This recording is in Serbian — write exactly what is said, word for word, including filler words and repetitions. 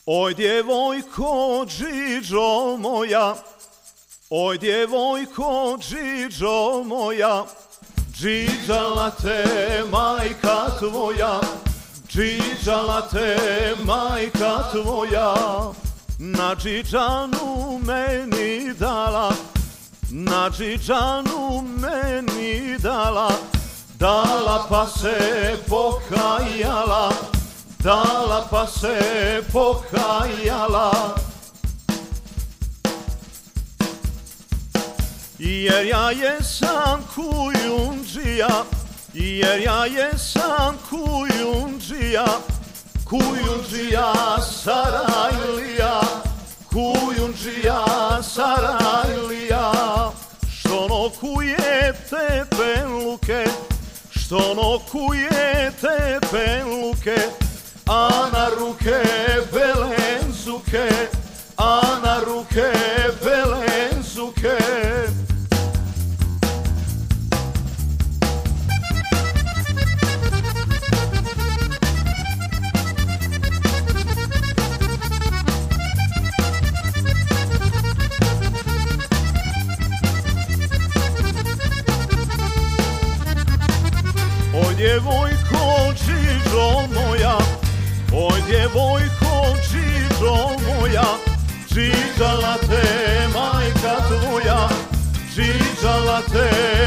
Oj djevojko džiđo moja, oj djevojko džiđo moja, džiđala te majka tvoja, džiđala te majka tvoja, na džiđanu meni dala, na džiđanu meni dala, dala pa se pokajala, dala pa se pokajala. Jer ja jesam kujundžija, jer ja jesam kujundžija, kujundžija Sarajlija, kujundžija Sarajlija. Što nokuje te penluke, što nokuje te penluke, a na ruke belenzuke, a na ruke belenzuke. Oj djevojko džiđo moja, oj djevojko džiđo moja, džiđala te majka tvoja, džiđala te